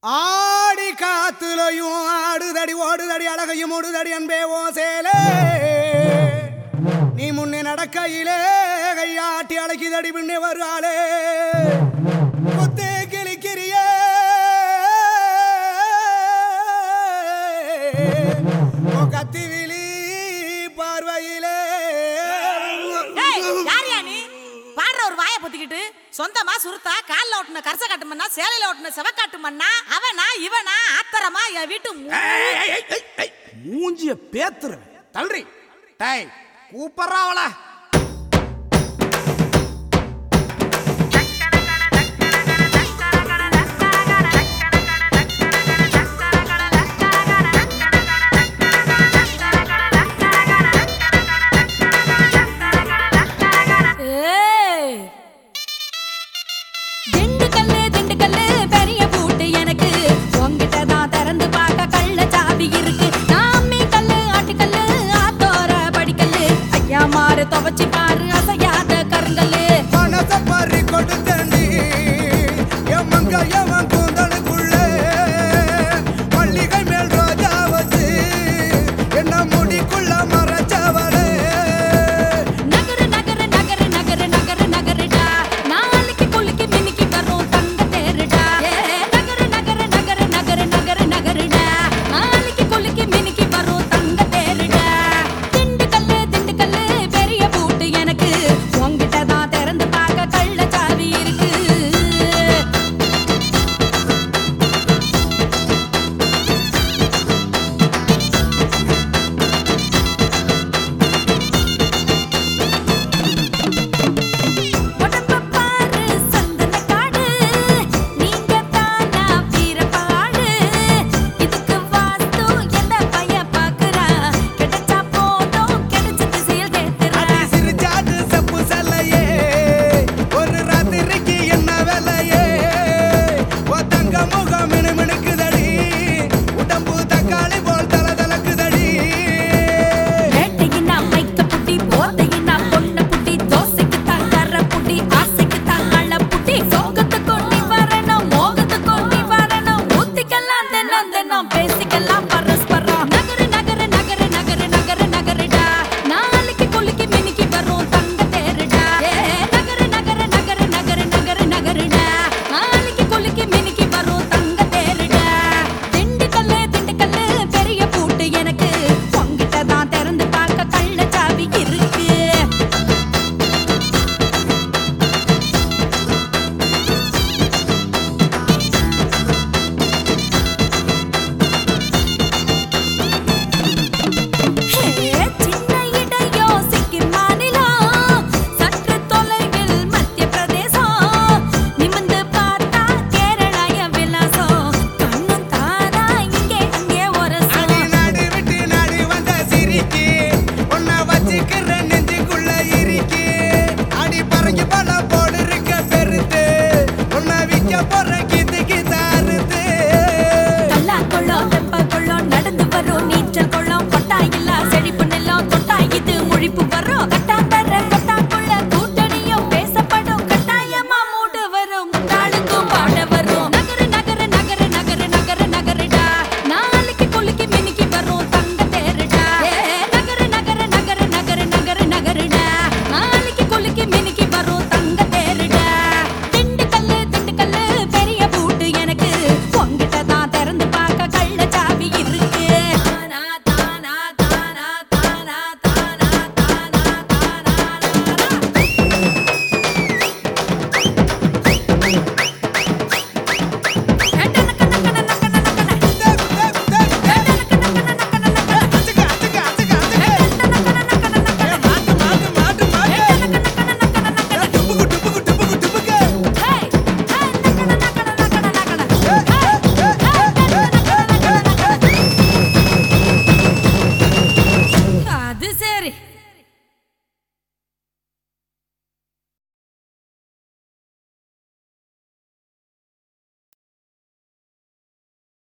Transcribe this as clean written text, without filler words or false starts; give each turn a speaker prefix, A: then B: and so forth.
A: ஆடி காத்துலையும் ஆடுதடி ஓடுதடி அழகையும் ஓடுதடி அன்பே ஓ சேலே நீ முன்னே நடக்கையிலே கையாட்டி அழைக்குதடி பின்னே வருகாலே குத்தே கிளிக்கிறியே கத்தி விழி பார்வையிலே
B: ஒரு வாயை பொத்திக்கிட்டு சொந்தமா சுருத்தா கால்ல ஓட்டுன கரச காட்டு மண்ணா சேலையில ஓட்டுன செவக்காட்டு மண்ணா அவனா இவனா ஆத்தரமா என் வீட்டு
A: மூஞ்சிய பேத்துறேன் தள்ளுறி டேய் கூப்பறாவளா
B: துவச்சி பாரு அசையாத கருங்கல்லு
A: மனச பறி கொடுத்தண்டி என் மங்க எவன் கூந்தலுக்குள்ள மல்லிகை மேல் ரோஜா வச்சு என்ன முடிக்குள்ள மறைச்சவளே
B: நகரு நகரு நகரு நகரு நகரு நகருடா நாளைக்கு குளிக்கு மினிக்கு வரும் தங்க தேருடா நகரு நகரு நகரு நகரு நகரு நகருடா நாளைக்கு குளிக்கு மினிக்கு வரும் தங்க தேருடா
A: முகம்